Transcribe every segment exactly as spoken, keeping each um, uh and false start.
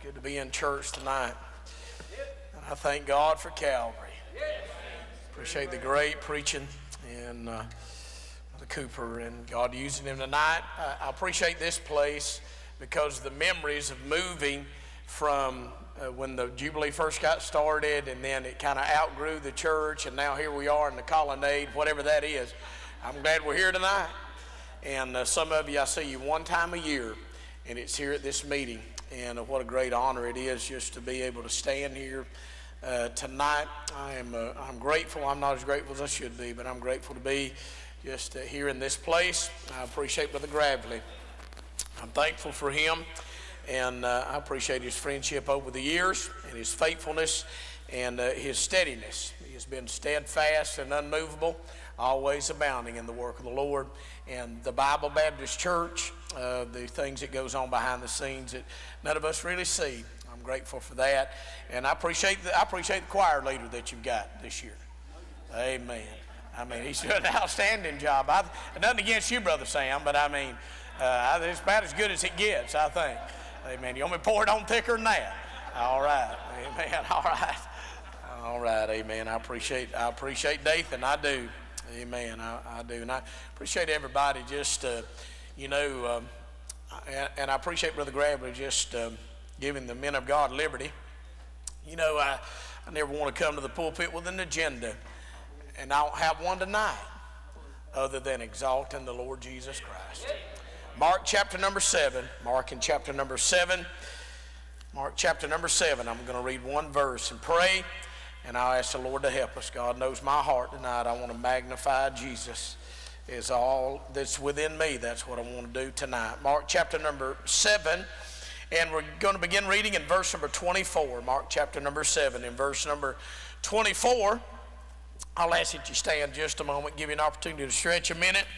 Good to be in church tonight. And I thank God for Calvary. Appreciate the great preaching and uh, Brother Cooper and God using him tonight. I, I appreciate this place because the memories of moving from uh, when the Jubilee first got started, and then it kind of outgrew the church, and now here we are in the colonnade, whatever that is. I'm glad we're here tonight. And uh, some of you, I see you one time a year, and it's here at this meeting. And uh, what a great honor it is just to be able to stand here uh, tonight. I am uh, I'm grateful. I'm not as grateful as I should be, but I'm grateful to be just uh, here in this place. I appreciate Brother Gravely. I'm thankful for him, and uh, I appreciate his friendship over the years and his faithfulness and uh, his steadiness. He has been steadfast and unmovable, always abounding in the work of the Lord. And the Bible Baptist Church, uh, the things that goes on behind the scenes that none of us really see. I'm grateful for that, and I appreciate the, I appreciate the choir leader that you've got this year. Amen. I mean, he's doing an outstanding job. I, nothing against you, Brother Sam, but I mean, uh, it's about as good as it gets, I think. Amen. You want me to pour it on thicker than that? All right. Amen. All right. All right. Amen. I appreciate I appreciate Dathan. I do. Amen. I, I do. And I appreciate everybody just, uh, you know, um, and, and I appreciate Brother Gravely just um, giving the men of God liberty. You know, I, I never want to come to the pulpit with an agenda, and I don't have one tonight other than exalting the Lord Jesus Christ. Mark chapter number seven. Mark in chapter number seven. Mark chapter number seven. I'm going to read one verse and pray. And I'll ask the Lord to help us. God knows my heart tonight. I want to magnify Jesus is all that's within me. That's what I want to do tonight. Mark chapter number seven. And we're going to begin reading in verse number twenty-four. Mark chapter number seven. In verse number twenty-four, I'll ask that you stand just a moment, give you an opportunity to stretch a minute.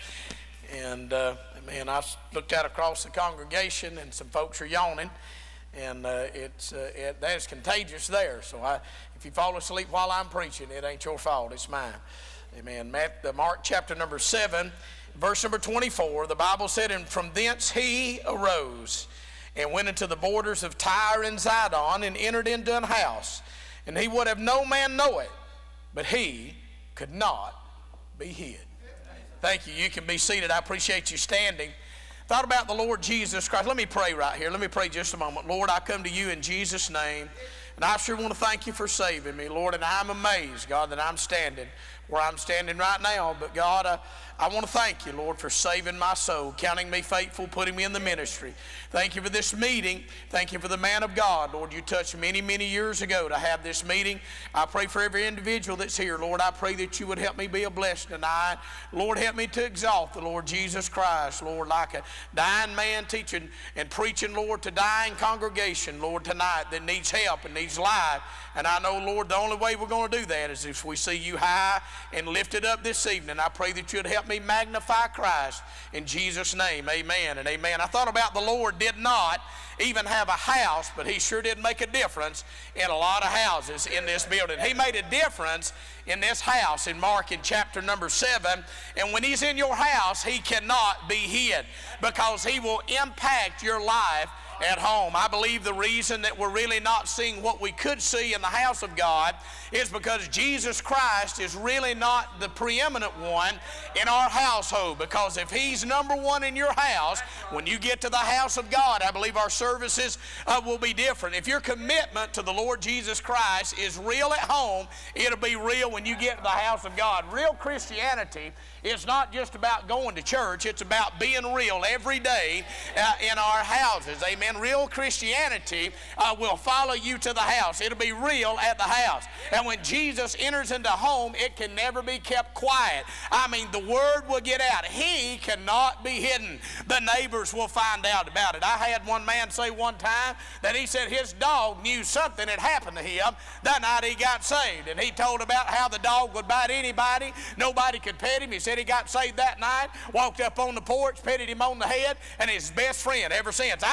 And, uh, man, I looked out across the congregation, and some folks are yawning. And uh, it's uh, it, that is contagious there. So I, if you fall asleep while I'm preaching, it ain't your fault, it's mine. Amen. Mark chapter number seven, verse number twenty-four, the Bible said, and from thence he arose and went into the borders of Tyre and Zidon and entered into an house. And he would have no man know it, but he could not be hid. Thank you. You can be seated. I appreciate you standing. Thought about the Lord Jesus Christ. Let me pray right here. Let me pray just a moment. Lord, I come to you in Jesus' name, and I sure want to thank you for saving me, Lord, and I'm amazed, God, that I'm standing where I'm standing right now. But God, I, I want to thank you, Lord, for saving my soul, counting me faithful, putting me in the ministry. Thank you for this meeting. Thank you for the man of God. Lord, you touched many, many years ago to have this meeting. I pray for every individual that's here. Lord, I pray that you would help me be a blessing tonight. Lord, help me to exalt the Lord Jesus Christ, Lord, like a dying man teaching and preaching, Lord, to dying congregation, Lord, tonight that needs help and needs life. And I know, Lord, the only way we're going to do that is if we see you high and lifted up this evening. I pray that you'd help me magnify Christ in Jesus' name. Amen and amen. I thought about the Lord did not even have a house, but he sure did make a difference in a lot of houses in this building. He made a difference in this house in Mark in chapter number seven. And when he's in your house, he cannot be hid because he will impact your life at home. I believe the reason that we're really not seeing what we could see in the house of God is because Jesus Christ is really not the preeminent one in our household. Because if he's number one in your house, when you get to the house of God, I believe our services uh, will be different. If your commitment to the Lord Jesus Christ is real at home, it'll be real when you get to the house of God. Real Christianity is not just about going to church. It's about being real every day uh, in our houses. Amen. Real Christianity uh, will follow you to the house. It'll be real at the house. And when Jesus enters into home, it can never be kept quiet. I mean, the word will get out. He cannot be hidden. The neighbors will find out about it. I had one man say one time that he said his dog knew something had happened to him that night he got saved. And he told about how the dog would bite anybody. Nobody could pet him. He said he got saved that night, walked up on the porch, petted him on the head, and his best friend ever since. I don't know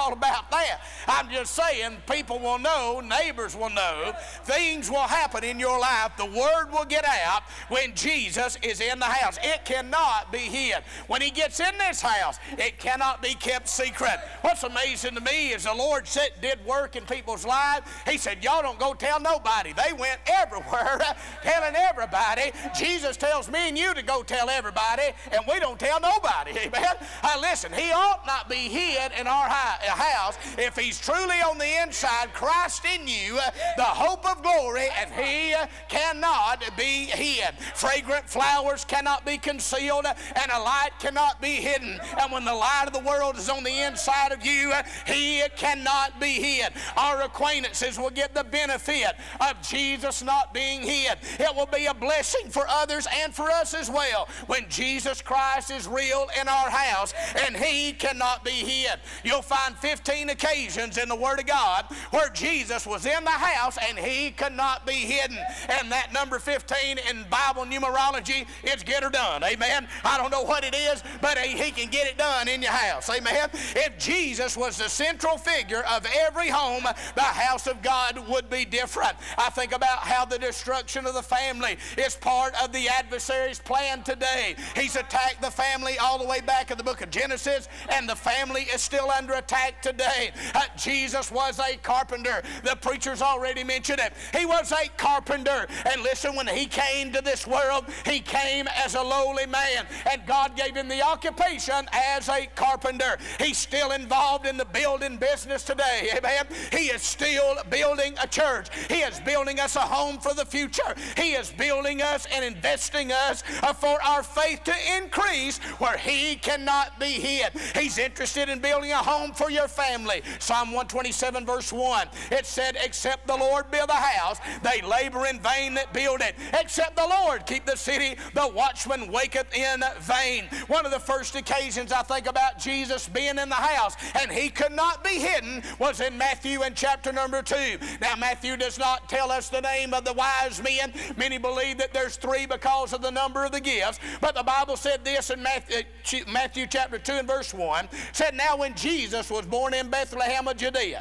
all about that. I'm just saying people will know, neighbors will know, things will happen in your life. The word will get out when Jesus is in the house. It cannot be hid. When he gets in this house, it cannot be kept secret. What's amazing to me is the Lord said, did work in people's lives. He said, y'all don't go tell nobody. They went everywhere telling everybody. Jesus tells me and you to go tell everybody, and we don't tell nobody. Amen. Uh, listen, he ought not be hid in our house if he's truly on the inside, Christ in you, uh, the hope of glory, and he uh, cannot be hid. Fragrant flowers cannot be concealed, uh, and a light cannot be hidden. And when the light of the world is on the inside of you, uh, he cannot be hid. Our acquaintances will get the benefit of Jesus not being hid. It will be a blessing for others and for us as well when Jesus Christ is real in our house, and he cannot be hid. You'll find fifteen occasions in the Word of God where Jesus was in the house and he could not be hidden. And that number fifteen in Bible numerology is get her done. Amen. I don't know what it is, but he, he can get it done in your house. Amen. If Jesus was the central figure of every home, the house of God would be different. I think about how the destruction of the family is part of the adversary's plan today. He's attacked the family all the way back in the book of Genesis, and the family is still under attack today. Uh, Jesus was a carpenter. The preacher's already mentioned it. He was a carpenter. And listen, when he came to this world, he came as a lowly man, and God gave him the occupation as a carpenter. He's still involved in the building business today. Amen. He is still building a church. He is building us a home for the future. He is building us and investing us uh, for our faith to increase where he cannot be hid. He's interested in building a home for your family. Psalm one twenty-seven verse one, it said, except the Lord build a house, they labor in vain that build it. Except the Lord keep the city, the watchman waketh in vain. One of the first occasions I think about Jesus being in the house and he could not be hidden was in Matthew in chapter number two. Now Matthew does not tell us the name of the wise men. Many believe that there's three because of the number of the gifts, but the Bible said this in Matthew, Matthew chapter two and verse one, said, now when Jesus was born in Bethlehem of Judea,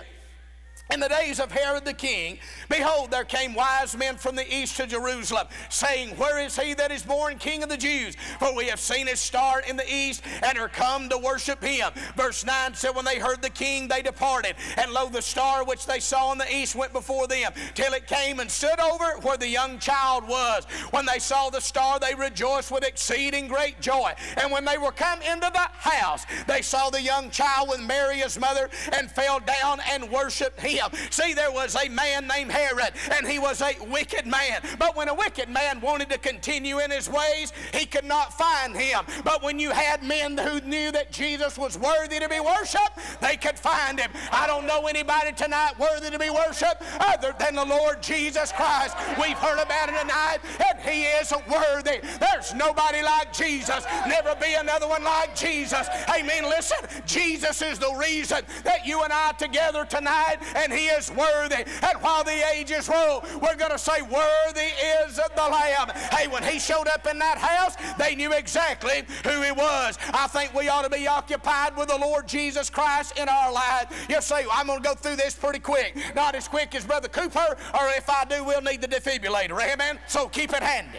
in the days of Herod the king, behold, there came wise men from the east to Jerusalem, saying, where is he that is born King of the Jews? For we have seen his star in the east, and are come to worship him. Verse nine said, when they heard the king, they departed. And lo, the star which they saw in the east went before them, till it came and stood over where the young child was. When they saw the star, they rejoiced with exceeding great joy. And when they were come into the house, they saw the young child with Mary his mother, and fell down and worshiped him. See, there was a man named Herod, and he was a wicked man. But when a wicked man wanted to continue in his ways, he could not find him. But when you had men who knew that Jesus was worthy to be worshiped, they could find him. I don't know anybody tonight worthy to be worshiped other than the Lord Jesus Christ. We've heard about him tonight, and he is worthy. There's nobody like Jesus. Never be another one like Jesus. Amen. Listen, Jesus is the reason that you and I together tonight, and he is worthy. And while the ages roll, we're going to say, worthy is the Lamb. Hey, when he showed up in that house, they knew exactly who he was. I think we ought to be occupied with the Lord Jesus Christ in our lives. You say, well, I'm going to go through this pretty quick. Not as quick as Brother Cooper, or if I do, we'll need the defibrillator. Amen? So keep it handy.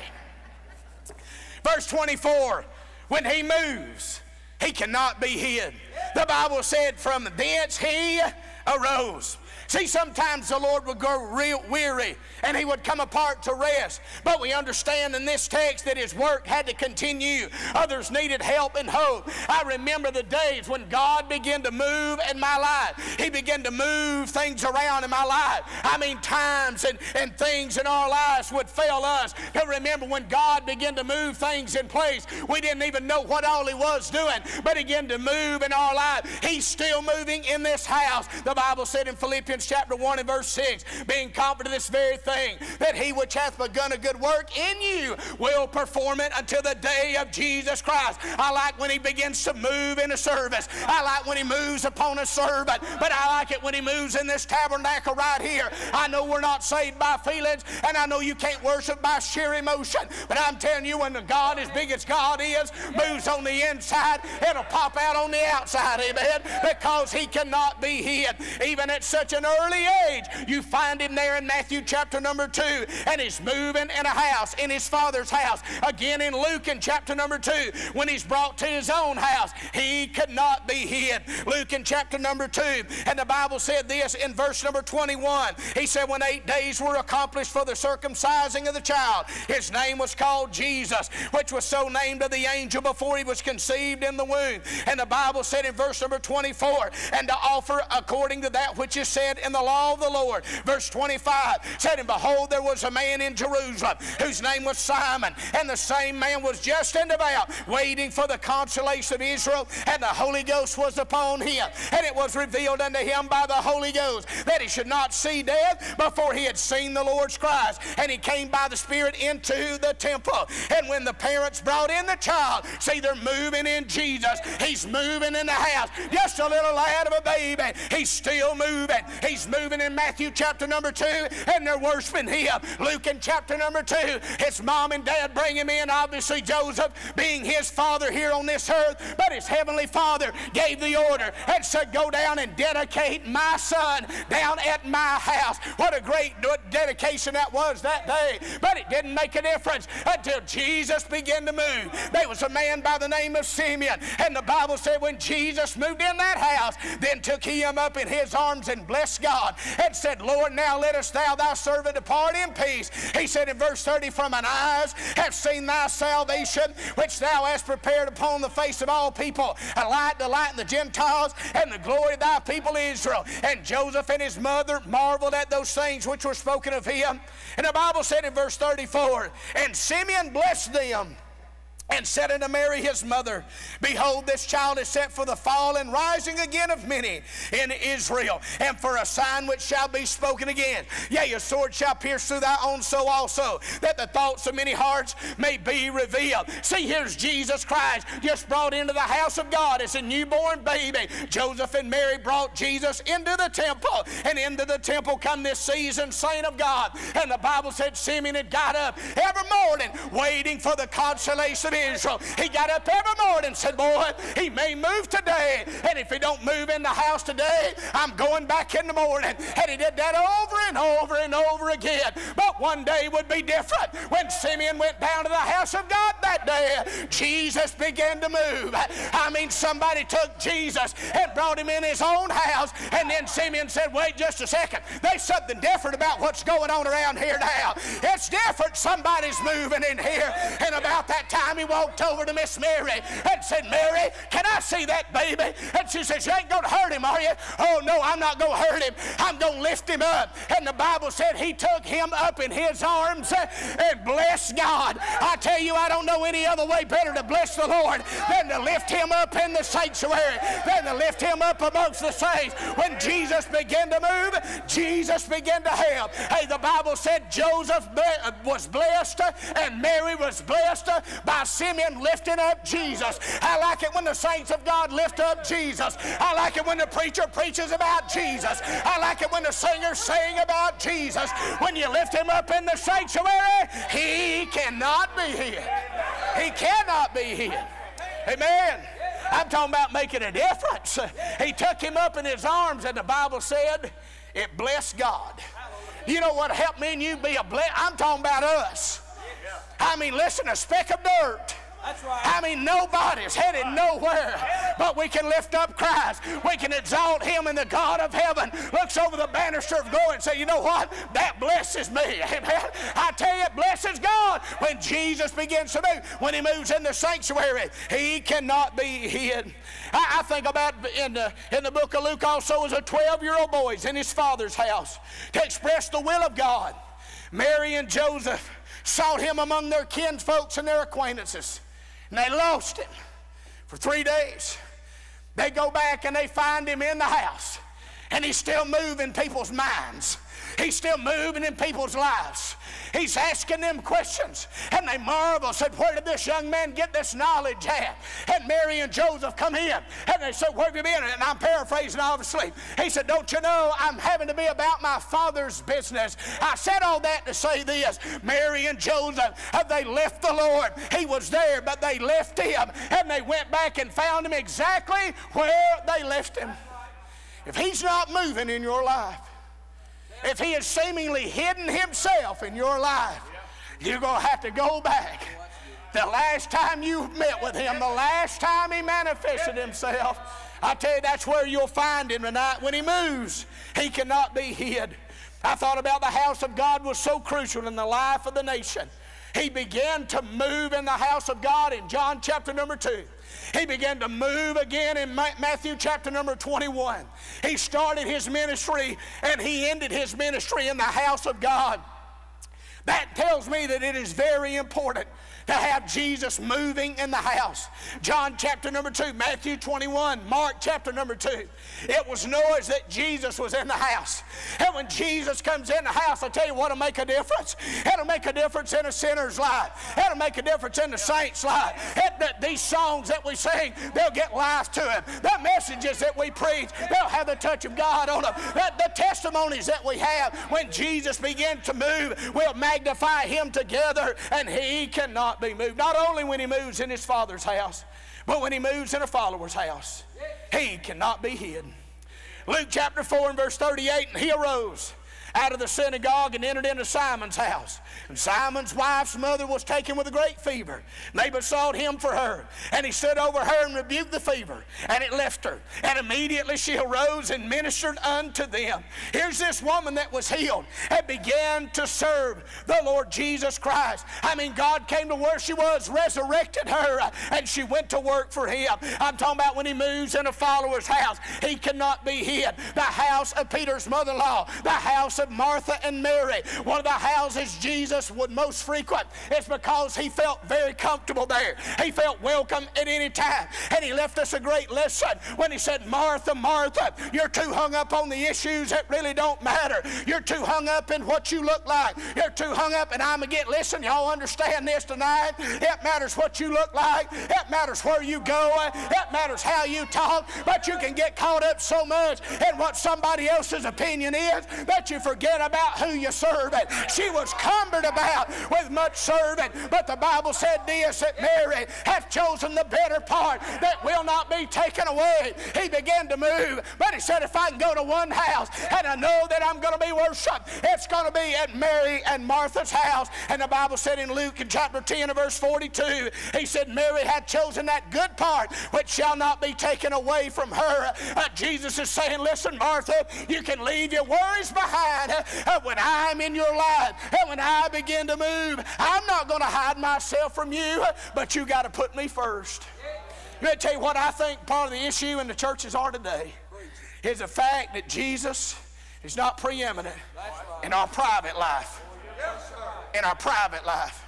Verse twenty-four, when he moves, he cannot be hid. The Bible said, from thence he arose. See, sometimes the Lord would grow real weary and he would come apart to rest. But we understand in this text that his work had to continue. Others needed help and hope. I remember the days when God began to move in my life. He began to move things around in my life. I mean, times and, and things in our lives would fail us to remember when God began to move things in place. We didn't even know what all he was doing, but he began to move in our life. He's still moving in this house. The Bible said in Philippians chapter one and verse six, being confident of this very thing, that he which hath begun a good work in you will perform it until the day of Jesus Christ. I like when he begins to move in a service. I like when he moves upon a servant, but I like it when he moves in this tabernacle right here. I know we're not saved by feelings, and I know you can't worship by sheer emotion, but I'm telling you, when the God as big as God is moves on the inside, it'll pop out on the outside, amen, because he cannot be hid. Even at such an early age, you find him there in Matthew chapter number two, and he's moving in a house, in his Father's house. Again in Luke in chapter number two, when he's brought to his own house, he could not be hid. Luke in chapter number two, and the Bible said this in verse number twenty-one. He said, when eight days were accomplished for the circumcising of the child, his name was called Jesus, which was so named of the angel before he was conceived in the womb. And the Bible said in verse number twenty-four, and to offer according to that which is said in the law of the Lord. Verse twenty-five said, and behold, there was a man in Jerusalem whose name was Simon, and the same man was just and devout, waiting for the consolation of Israel, and the Holy Ghost was upon him. And it was revealed unto him by the Holy Ghost that he should not see death before he had seen the Lord's Christ. And he came by the Spirit into the temple. And when the parents brought in the child, see, they're moving in Jesus. He's moving in the house. Just a little lad of a baby. He's still moving. He's moving in Matthew chapter number two, and they're worshiping him. Luke in chapter number two, his mom and dad bring him in, obviously Joseph being his father here on this earth, but his heavenly Father gave the order and said, go down and dedicate my son down at my house. What a great dedication that was that day. But it didn't make a difference until Jesus began to move. There was a man by the name of Simeon, and the Bible said when Jesus moved in that house, then took he him up in his arms and blessed God and said, Lord, now lettest thou thy servant depart in peace. He said in verse thirty, for mine eyes have seen thy salvation, which thou hast prepared upon the face of all people, a light to lighten the Gentiles, and the glory of thy people Israel. And Joseph and his mother marveled at those things which were spoken of him. And the Bible said in verse thirty-four, and Simeon blessed them, and said unto Mary his mother, behold, this child is set for the fall and rising again of many in Israel, and for a sign which shall be spoken again. Yea, a sword shall pierce through thy own soul also, that the thoughts of many hearts may be revealed. See, here's Jesus Christ just brought into the house of God as a newborn baby. Joseph and Mary brought Jesus into the temple, and into the temple come this seasoned saint of God. And the Bible said Simeon had got up every morning waiting for the consolation of Israel. He got up every morning and said, boy, he may move today, and if he don't move in the house today, I'm going back in the morning. And he did that over and over and over again. But one day would be different. When Simeon went down to the house of God that day, Jesus began to move. I mean, somebody took Jesus and brought him in his own house, and then Simeon said, wait just a second, there's something different about what's going on around here now. It's different. Somebody's moving in here. And about that time, he walked over to Miss Mary and said, Mary, can I see that baby? And she says, you ain't going to hurt him, are you? Oh, no, I'm not going to hurt him. I'm going to lift him up. And the Bible said he took him up in his arms and blessed God. I tell you, I don't know any other way better to bless the Lord than to lift him up in the sanctuary, than to lift him up amongst the saints. When Jesus began to move, Jesus began to help. Hey, the Bible said Joseph was blessed and Mary was blessed by Simeon lifting up Jesus. I like it when the saints of God lift up Jesus. I like it when the preacher preaches about Jesus. I like it when the singers sing about Jesus. When you lift him up in the sanctuary, he cannot be hid. He cannot be hid. Amen. I'm talking about making a difference. He took him up in his arms, and the Bible said it blessed God. You know what helped me and you be a blessing? I'm talking about us. I mean, listen, a speck of dirt. That's right. I mean, nobody's headed nowhere, but we can lift up Christ. We can exalt him, and the God of heaven looks over the banister of glory and say, you know what? That blesses me. Amen. I tell you, it blesses God when Jesus begins to move. When he moves in the sanctuary, he cannot be hid. I, I think about in the, in the book of Luke also as a twelve-year-old boy is in his father's house to express the will of God. Mary and Joseph sought him among their kinsfolks and their acquaintances, and they lost him for three days. They go back and they find him in the house, And he's still moving people's minds. He's still moving in people's lives. He's asking them questions. And they marvel, said, where did this young man get this knowledge at? And Mary and Joseph come in. And they said, where have you been? And I'm paraphrasing, obviously. He said, don't you know I'm having to be about my Father's business? I said all that to say this. Mary and Joseph, they left the Lord. He was there, but they left him. And they went back and found him exactly where they left him. If he's not moving in your life, if he has seemingly hidden himself in your life, you're going to have to go back. The last time you met with him, the last time he manifested himself, I tell you, that's where you'll find him tonight. When he moves, he cannot be hid. I thought about the house of God was so crucial in the life of the nation. He began to move in the house of God in John chapter number two. He began to move again in Matthew chapter number twenty-one. He started his ministry and he ended his ministry in the house of God. That tells me that it is very important to have Jesus moving in the house. John chapter number two, Matthew twenty-one, Mark chapter number two. It was noise that Jesus was in the house. And when Jesus comes in the house, I tell you what will make a difference. It'll make a difference in a sinner's life. It'll make a difference in the saint's life. It, the, these songs that we sing, they'll get life to them. The messages that we preach, they'll have the touch of God on them. The, the testimonies that we have when Jesus begins to move, we'll magnify him together, and he cannot be moved. Not only when he moves in his Father's house, but when he moves in a follower's house, he cannot be hidden. Luke chapter four and verse thirty-eight, and he arose out of the synagogue and entered into Simon's house. And Simon's wife's mother was taken with a great fever. And they besought him for her. And he stood over her and rebuked the fever. And it left her. And immediately she arose and ministered unto them. Here's this woman that was healed and began to serve the Lord Jesus Christ. I mean, God came to where she was, resurrected her, and she went to work for him. I'm talking about when he moves in a follower's house, he cannot be hid. The house of Peter's mother-in-law, the house of Martha and Mary, one of the houses Jesus would most frequent. It's because he felt very comfortable there. He felt welcome at any time. And he left us a great lesson when he said, Martha, Martha, you're too hung up on the issues that really don't matter. You're too hung up in what you look like. You're too hung up, and I'm again, listen, y'all understand this tonight. It matters what you look like. It matters where you go. It matters how you talk. But you can get caught up so much in what somebody else's opinion is that you forget about who you serve. She was cumbered about with much serving, but the Bible said this, that Mary hath chosen the better part that will not be taken away. He began to move, but he said, if I can go to one house and I know that I'm going to be worshiped, it's going to be at Mary and Martha's house. And the Bible said in Luke in chapter ten and verse forty-two, he said, Mary hath chosen that good part which shall not be taken away from her. Uh, Jesus is saying, listen, Martha, you can leave your worries behind. Uh, when I'm in your life and when I begin to move, I'm not going to hide myself from you, but you got to put me first. Let me tell you what I think part of the issue in the churches are today is the fact that Jesus is not preeminent in our private life. In our private life.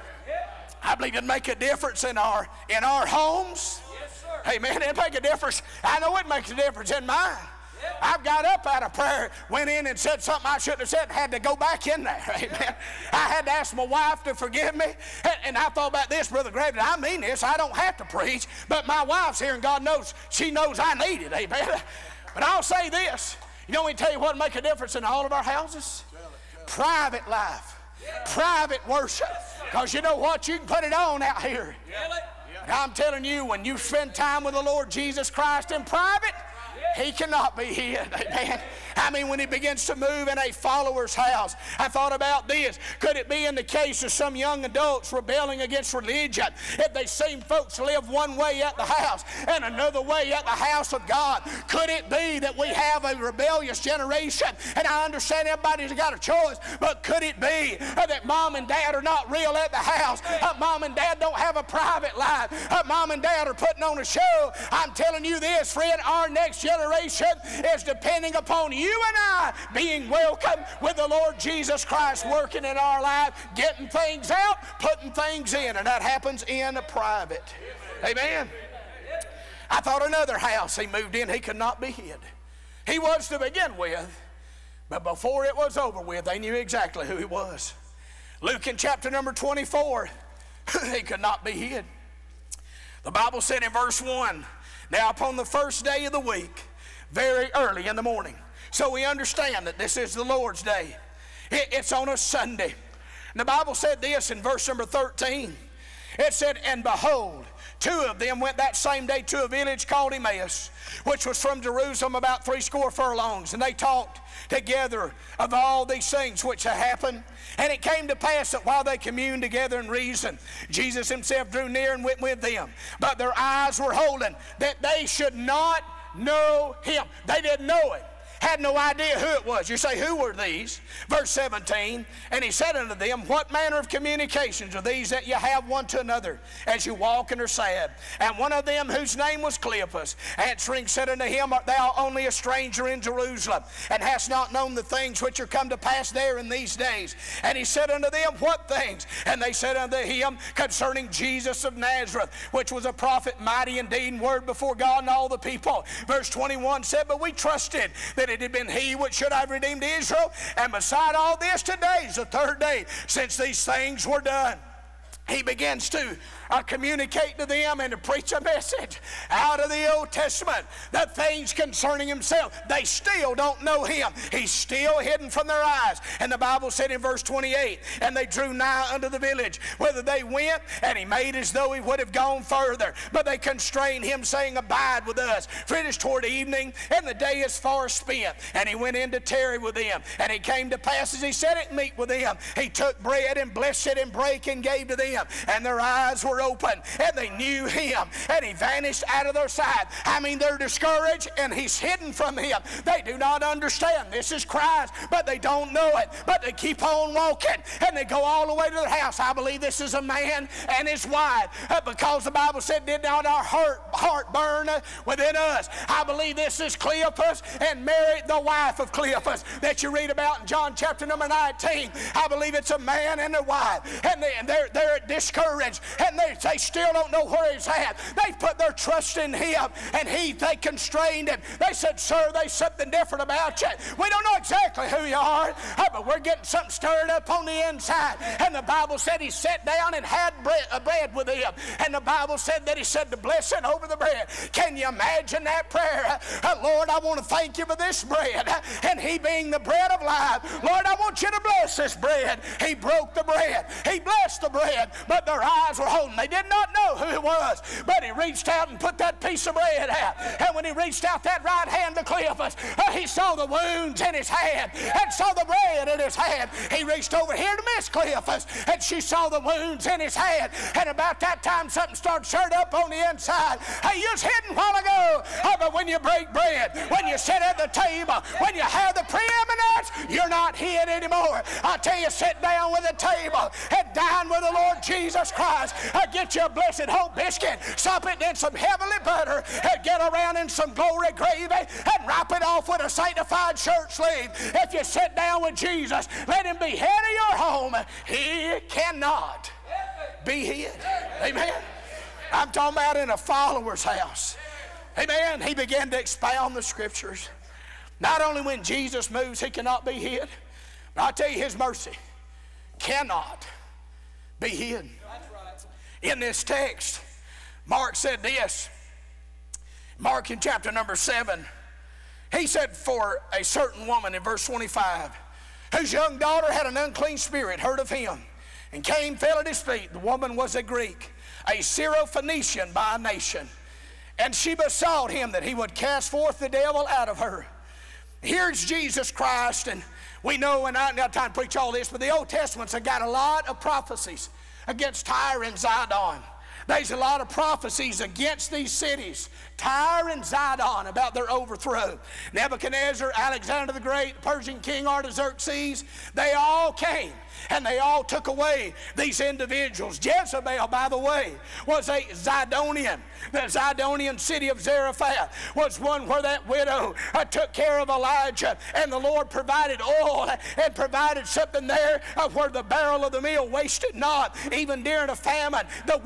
I believe it'd make a difference in our in our homes. Amen. It'd make a difference. I know it makes a difference in mine. I've got up out of prayer, went in and said something I shouldn't have said, and had to go back in there. Amen. I had to ask my wife to forgive me. And, and I thought about this, Brother Greg, I mean this. I don't have to preach, but my wife's here, and God knows, she knows I need it. Amen. But I'll say this. You know, we tell you what will make a difference in all of our houses? Private life. Private worship. Because you know what? You can put it on out here. And I'm telling you, when you spend time with the Lord Jesus Christ in private, he cannot be hid. Amen. I mean, when he begins to move in a follower's house, I thought about this. Could it be in the case of some young adults rebelling against religion, if they seen folks live one way at the house and another way at the house of God? Could it be that we have a rebellious generation? And I understand everybody's got a choice, but could it be that mom and dad are not real at the house? Uh, mom and dad don't have a private life. Uh, mom and dad are putting on a show. I'm telling you this, friend, our next generation is depending upon you and I being welcome with the Lord Jesus Christ working in our life, getting things out, putting things in, and that happens in private. Amen. I thought another house he moved in, he could not be hid. He was to begin with, but before it was over with, they knew exactly who he was. Luke in chapter number twenty-four, he could not be hid. The Bible said in verse one, now upon the first day of the week, very early in the morning. So we understand that this is the Lord's day. It, it's on a Sunday. And the Bible said this in verse number thirteen. It said, and behold, two of them went that same day to a village called Emmaus, which was from Jerusalem about threescore furlongs. And they talked together of all these things which had happened. And it came to pass that while they communed together and reasoned, Jesus himself drew near and went with them. But their eyes were holden that they should not know him. They didn't know him. Had no idea who it was. You say, who were these? Verse seventeen, and he said unto them, what manner of communications are these that you have one to another as you walk and are sad? And one of them, whose name was Cleopas, answering said unto him, art thou only a stranger in Jerusalem, and hast not known the things which are come to pass there in these days? And he said unto them, what things? And they said unto him, concerning Jesus of Nazareth, which was a prophet, mighty indeed in word before God and all the people. Verse twenty-one said, but we trusted that it had been he which should have redeemed Israel. And beside all this, today is the third day since these things were done. He begins to uh, communicate to them and to preach a message out of the Old Testament, the things concerning himself. They still don't know him. He's still hidden from their eyes. And the Bible said in verse twenty-eight, and they drew nigh unto the village, whither they went, and he made as though he would have gone further. But they constrained him, saying, abide with us, for it is toward evening, and the day is far spent. And he went in to tarry with them. And it came to pass, as he sat at meat with them, he took bread and blessed it and brake and gave to them. And their eyes were open, and they knew him, and he vanished out of their sight. I mean, they're discouraged, and he's hidden from him. They do not understand this is Christ, but they don't know it. But they keep on walking, and they go all the way to their house. I believe this is a man and his wife, uh, because the Bible said, did not our heart, heart burn within us? I believe this is Cleopas and Mary, the wife of Cleopas, that you read about in John chapter number nineteen. I believe it's a man and a wife, and, they, and they're, they're discouraged. And they, they still don't know where he's at. They put their trust in him, and he, they constrained him. They said, sir, there's something different about you. We don't know exactly who you are, but we're getting something stirred up on the inside. And the Bible said he sat down and had bread, a bread with him. And the Bible said that he said the blessing over the bread. Can you imagine that prayer? Uh, Lord, I want to thank you for this bread. And he being the bread of life, Lord, I want you to bless this bread. He broke the bread. He blessed the bread, but their eyes were holding. They did not know who it was, but he reached out and put that piece of bread out. And when he reached out that right hand to Cleopas, uh, he saw the wounds in his hand and saw the bread in his hand. He reached over here to Miss Cleopas, and she saw the wounds in his hand. And about that time, something started stirred up on the inside. Hey, you was hidden a while ago, uh, but when you break bread, when you sit at the table, when you have the preeminence, you're not hid anymore. I tell you, sit down with the table and dine with the Lord Jesus Christ. Uh, get you a blessed whole biscuit, sop it in some heavenly butter, and get around in some glory gravy, and wrap it off with a sanctified shirt sleeve. If you sit down with Jesus, let him be head of your home. He cannot be hid. Amen. I'm talking about in a follower's house. Amen. He began to expound the scriptures. Not only when Jesus moves, he cannot be hid, but I tell you, his mercy cannot be hid. In this text, Mark said this. Mark in chapter number seven, he said, for a certain woman in verse twenty-five, whose young daughter had an unclean spirit, heard of him, and came, fell at his feet. The woman was a Greek, a Syrophoenician by nation. And she besought him that he would cast forth the devil out of her. Here's Jesus Christ, and we know, and I don't have time to preach all this, but the Old Testament's got a lot of prophecies against Tyre and Zidon. There's a lot of prophecies against these cities, Tyre and Zidon, about their overthrow. Nebuchadnezzar, Alexander the Great, Persian king Artaxerxes, they all came and they all took away these individuals. Jezebel, by the way, was a Zidonian. The Zidonian city of Zarephath was one where that widow uh, took care of Elijah, and the Lord provided oil and provided something there uh, where the barrel of the meal wasted not. Even during a famine, the widow's son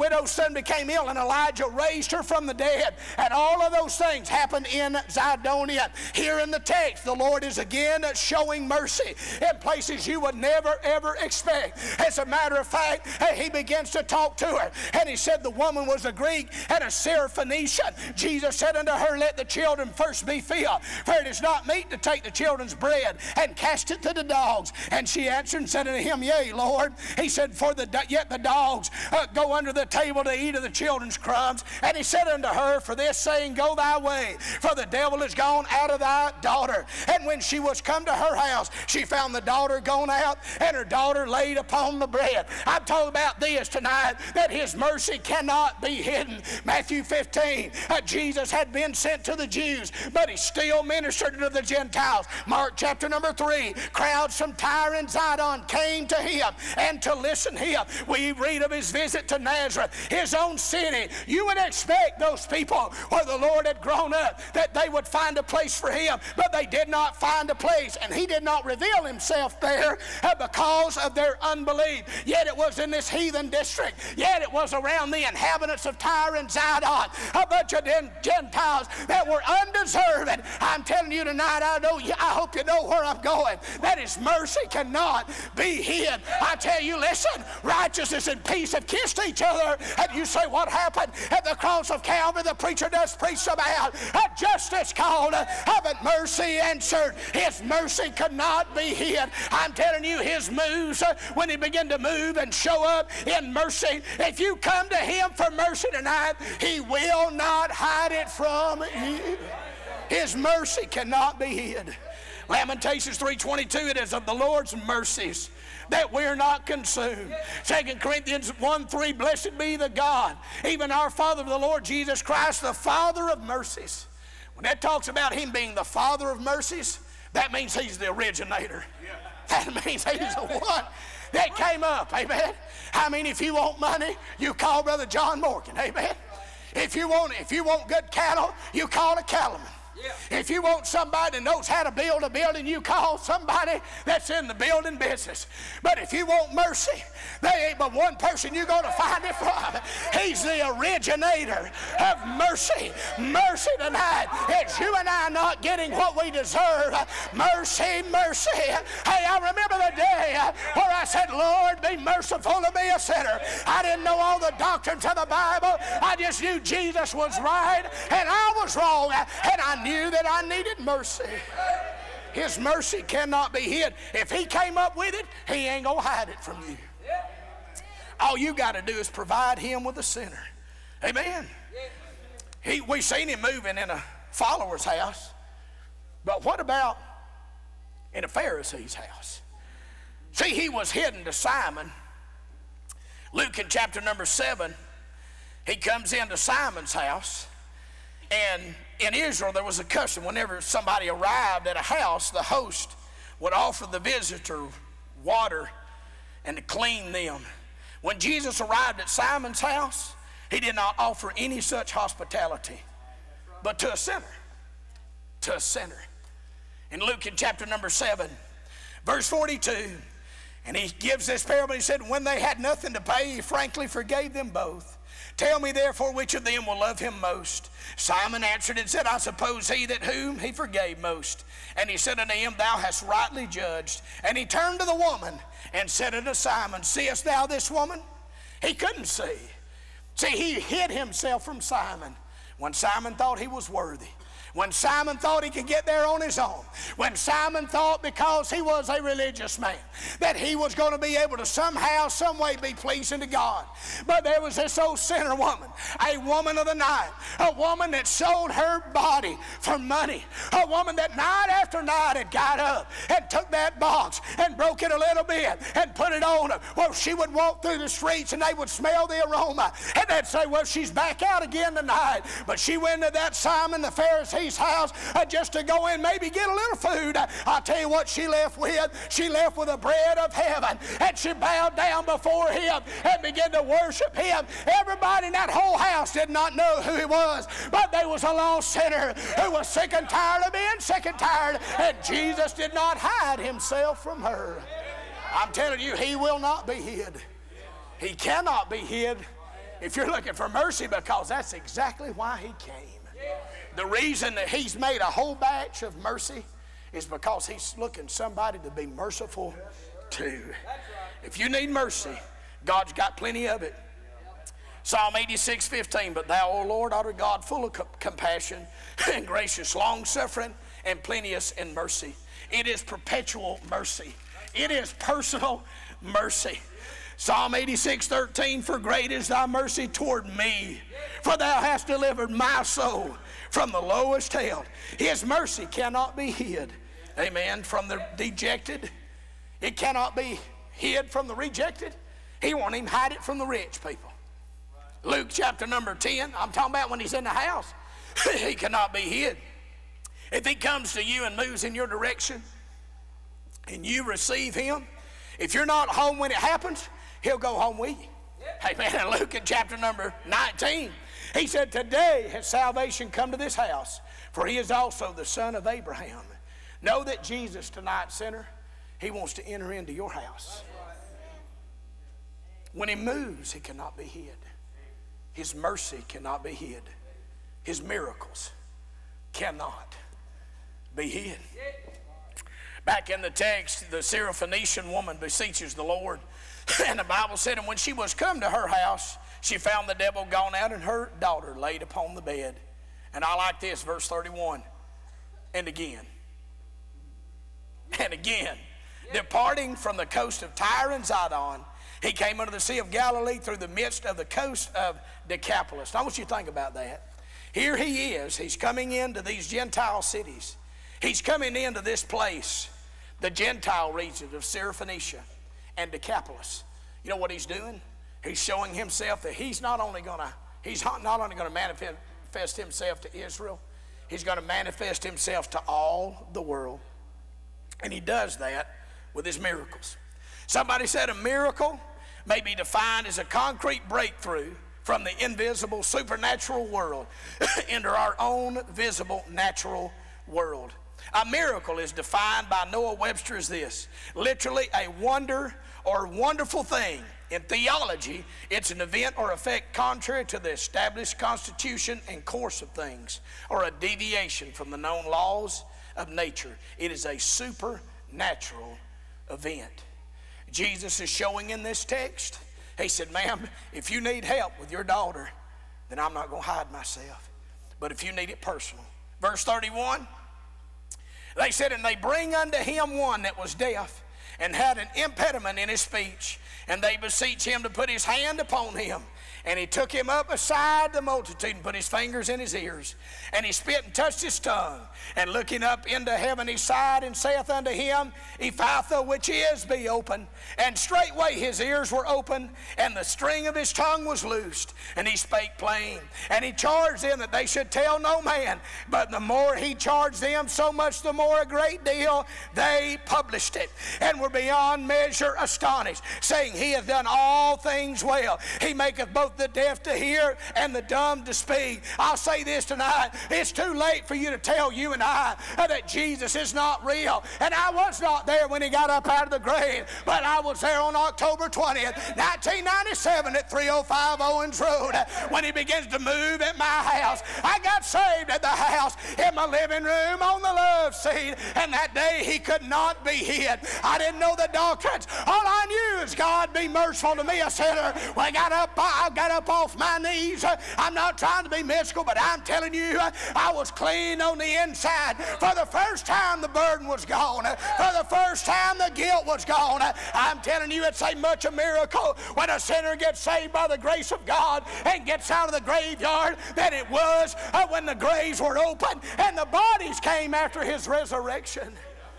son became ill, and Elijah raised her from the dead. And all of those things happened in Zidonia. Here in the text, the Lord is again showing mercy in places you would never, ever expect. As a matter of fact, he begins to talk to her, and he said the woman was a Greek and a Syrophoenician. Jesus said unto her, let the children first be filled, for it is not meet to take the children's bread and cast it to the dogs. And she answered and said unto him, yea, Lord. He said, for the yet the dogs uh, go under the table to eat of the children's crumbs. And he said unto her, for this saying, go thy way, for the devil is gone out of thy daughter. And when she was come to her house, she found the daughter gone out, and her daughter laid upon the bread. I'm talking about this tonight, that his mercy cannot be hidden. Matthew fifteen, uh, Jesus had been sent to the Jews, but he still ministered to the Gentiles. Mark chapter number three, crowds from Tyre and Sidon came to him and to listen to him. We read of his visit to Nazareth, his own city. You would expect those people where the Lord had grown up that they would find a place for him, but they did not find a place, and he did not reveal himself there uh, because of their unbelief. Yet it was in this heathen district, yet it was around the inhabitants of Tyre and Sidon, a bunch of Gentiles that were undeserving. I'm telling you tonight, I know you, I hope you know where I'm going, that his mercy cannot be hid. I tell you, listen, righteousness and peace have kissed each other, and you say, what happened at the cross of Calvary? The preacher does preach about a justice called, haven't mercy answered. His mercy could not be hid. I'm telling you, his moves, uh, when he began to move and show up in mercy, if you come to him for mercy tonight, he will not hide it from you. His mercy cannot be hid. Lamentations three twenty-two, it is of the Lord's mercies that we're not consumed. Second Corinthians one three, blessed be the God, even our Father, the Lord Jesus Christ, the Father of mercies. When that talks about him being the Father of mercies, that means he's the originator. That means he's the one that came up, amen. I mean, if you want money, you call Brother John Morgan, amen. If you want, if you want good cattle, you call a cattleman. Yeah. If you want somebody that knows how to build a building, you call somebody that's in the building business. But if you want mercy, there ain't but one person you're going to find it from. He's the originator of mercy. Mercy tonight. It's you and I not getting what we deserve. Mercy, mercy. Hey, I remember the day where I said, Lord, be merciful to me, a sinner. I didn't know all the doctrines of the Bible. I just knew Jesus was right and I was wrong. And I knew that I needed mercy. His mercy cannot be hid. If he came up with it, he ain't going to hide it from you. All you got to do is provide him with a sinner. Amen. He, we seen him moving in a follower's house. But what about in a Pharisee's house? See, he was hidden to Simon. Luke in chapter number seven, he comes into Simon's house. And in Israel, there was a custom. Whenever somebody arrived at a house, the host would offer the visitor water and to clean them. When Jesus arrived at Simon's house, he did not offer any such hospitality, but to a sinner. To a sinner. In Luke in chapter number seven, verse forty-two, and he gives this parable. He said, when they had nothing to pay, he frankly forgave them both. Tell me therefore which of them will love him most. Simon answered and said, I suppose he that whom he forgave most. And he said unto him, thou hast rightly judged. And he turned to the woman and said unto Simon, seest thou this woman? He couldn't see. See, he hid himself from Simon when Simon thought he was worthy. When Simon thought he could get there on his own. When Simon thought, because he was a religious man, that he was going to be able to somehow, some way be pleasing to God. But there was this old sinner woman, a woman of the night, a woman that sold her body for money, a woman that night after night had got up and took that box and broke it a little bit and put it on her. Well, she would walk through the streets and they would smell the aroma. And they'd say, well, she's back out again tonight. But she went to that Simon the Pharisee house uh, just to go in, maybe get a little food. Uh, I'll tell you what she left with. She left with the bread of heaven, and she bowed down before him and began to worship him. Everybody in that whole house did not know who he was, but there was a lost sinner who was sick and tired of being sick and tired, and Jesus did not hide himself from her. I'm telling you, he will not be hid. He cannot be hid. If you're looking for mercy, because that's exactly why he came. The reason that he's made a whole batch of mercy is because he's looking somebody to be merciful to. If you need mercy, God's got plenty of it. Psalm eighty-six fifteen, but thou, O Lord, art a God full of compassion and gracious, long-suffering, and plenteous in mercy. It is perpetual mercy. It is personal mercy. Psalm eighty-six thirteen, for great is thy mercy toward me, for thou hast delivered my soul from the lowest hell. His mercy cannot be hid. Amen. From the dejected. It cannot be hid from the rejected. He won't even hide it from the rich people. Luke chapter number ten, I'm talking about when he's in the house. He cannot be hid. If he comes to you and moves in your direction and you receive him, if you're not home when it happens, he'll go home with you. Amen. And Luke in chapter number nineteen, he said, today has salvation come to this house, for he is also the son of Abraham. Know that Jesus tonight, sinner, he wants to enter into your house. When he moves, he cannot be hid. His mercy cannot be hid. His miracles cannot be hid. Back in the text, the Syrophoenician woman beseeches the Lord. And the Bible said, and when she was come to her house, she found the devil gone out and her daughter laid upon the bed. And I like this, verse thirty-one. And again, and again, departing from the coast of Tyre and Zidon, he came unto the Sea of Galilee through the midst of the coast of Decapolis. Now, I want you to think about that. Here he is. He's coming into these Gentile cities. He's coming into this place, the Gentile region of Syrophoenicia and Decapolis. You know what he's doing? He's showing himself that he's not only going to, he's not only going to manifest himself to Israel, he's going to manifest himself to all the world. And he does that with his miracles. Somebody said a miracle may be defined as a concrete breakthrough from the invisible supernatural world into our own visible natural world. A miracle is defined by Noah Webster as this: literally a wonder or wonderful thing. In theology, it's an event or effect contrary to the established constitution and course of things, or a deviation from the known laws of nature. It is a supernatural event. Jesus is showing in this text, he said, ma'am, if you need help with your daughter, then I'm not going to hide myself. But if you need it personal. Verse thirty-one, they said, and they bring unto him one that was deaf and had an impediment in his speech, and they beseech him to put his hand upon him. And he took him up aside the multitude and put his fingers in his ears. And he spit and touched his tongue. And looking up into heaven he sighed and saith unto him, Ephphatha, which is, be open. And straightway his ears were open, and the string of his tongue was loosed. And he spake plain. And he charged them that they should tell no man. But the more he charged them, so much the more a great deal they published it, and were beyond measure astonished, saying, He hath done all things well. He maketh both the deaf to hear and the dumb to speak. I'll say this tonight. It's too late for you to tell you and I that Jesus is not real. And I was not there when he got up out of the grave, but I was there on October twentieth, nineteen ninety-seven at three oh five Owens Road when he begins to move at my house. I got saved at the house, in my living room, on the love seat, and that day he could not be hid. I didn't know the doctrines. All I knew is God be merciful to me, a sinner. When I got up, I got up off my knees. I'm not trying to be mystical, but I'm telling you, I was clean on the inside. For the first time, the burden was gone. For the first time, the guilt was gone. I'm telling you, it's a much a miracle when a sinner gets saved by the grace of God and gets out of the graveyard than it was when the graves were open and the bodies came after his resurrection.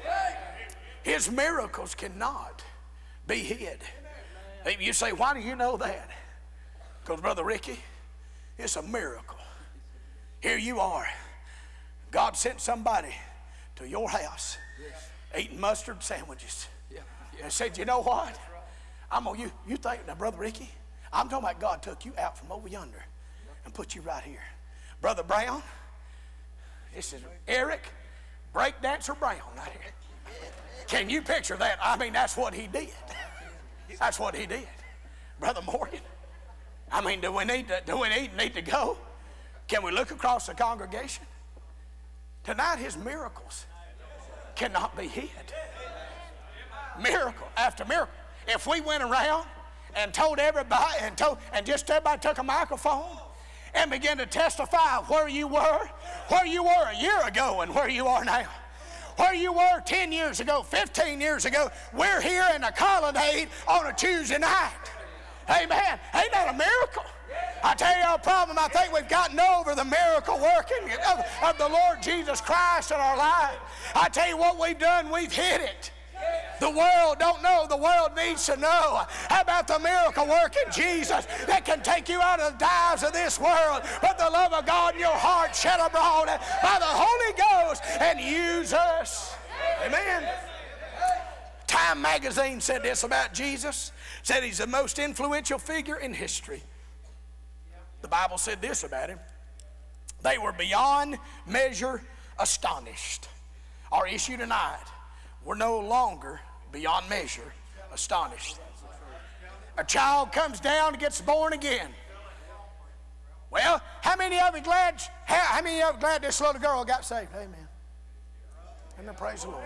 His miracles cannot be hid. You say, why do you know that? Because, Brother Ricky, it's a miracle. Here you are. God sent somebody to your house eating mustard sandwiches. And said, you know what? I'm gonna, you, you think, now, Brother Ricky, I'm talking about God took you out from over yonder and put you right here. Brother Brown, this is Eric Breakdancer Brown right here. Can you picture that? I mean, that's what he did. That's what he did. Brother Morgan, I mean, do we need to, do we need, need to go? Can we look across the congregation? Tonight, his miracles cannot be hid. Miracle after miracle. If we went around and told everybody, and told, and just everybody took a microphone and began to testify where you were, where you were a year ago and where you are now, where you were ten years ago, fifteen years ago, we're here in a colonnade on a Tuesday night. Amen. Ain't that a miracle? I tell you our problem, I think we've gotten over the miracle working of, of the Lord Jesus Christ in our life. I tell you what we've done, we've hid it. The world don't know. The world needs to know about the miracle working Jesus that can take you out of the dives of this world, but the love of God in your heart shed abroad by the Holy Ghost and use us. Amen. Time magazine said this about Jesus, said he's the most influential figure in history. The Bible said this about him: they were beyond measure astonished. Our issue tonight, we're no longer beyond measure astonished. A child comes down and gets born again. Well, how many of you glad? How, how many of you glad this little girl got saved? Amen. Amen. Praise the Lord.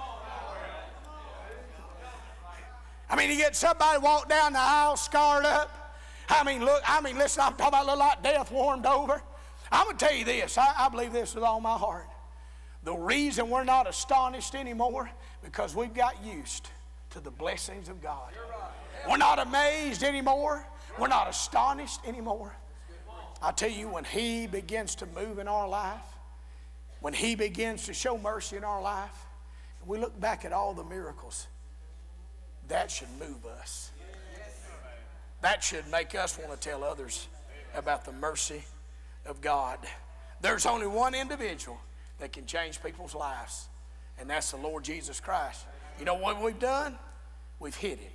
I mean, you get somebody walk down the aisle scarred up. I mean, look, I mean, listen, I'm talking about a little like death warmed over. I'm going to tell you this. I, I believe this with all my heart. The reason we're not astonished anymore, because we've got used to the blessings of God. We're not amazed anymore. We're not astonished anymore. I tell you, when he begins to move in our life, when he begins to show mercy in our life, and we look back at all the miracles, that should move us. That should make us want to tell others about the mercy of God. There's only one individual that can change people's lives, and that's the Lord Jesus Christ. You know what we've done? We've hid him.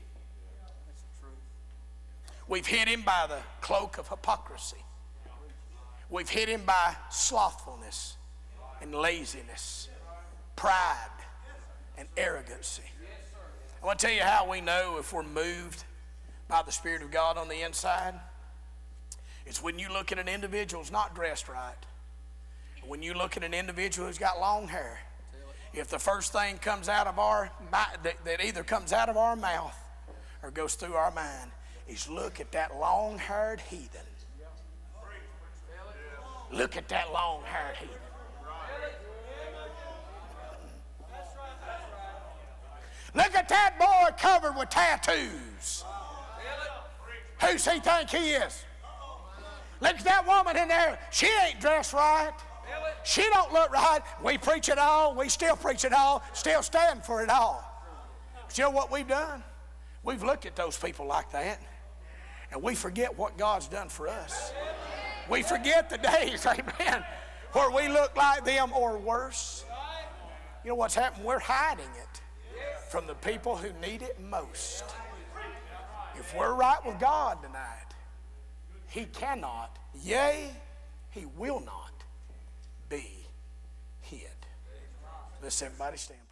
We've hid him by the cloak of hypocrisy. We've hid him by slothfulness and laziness, pride and arrogancy. I want to tell you how we know if we're moved by the Spirit of God on the inside. It's when you look at an individual who's not dressed right. When you look at an individual who's got long hair, if the first thing comes out of our that, that either comes out of our mouth or goes through our mind is look at that long-haired heathen. Look at that long-haired heathen. Look at that boy covered with tattoos. Who's he think he is? Look at that woman in there. She ain't dressed right. She don't look right. We preach it all. We still preach it all. Still stand for it all. But you know what we've done? We've looked at those people like that, and we forget what God's done for us. We forget the days, amen, where we look like them or worse. You know what's happened? We're hiding it from the people who need it most. If we're right with God tonight, he cannot, yea, he will not be hid. Let's everybody stand.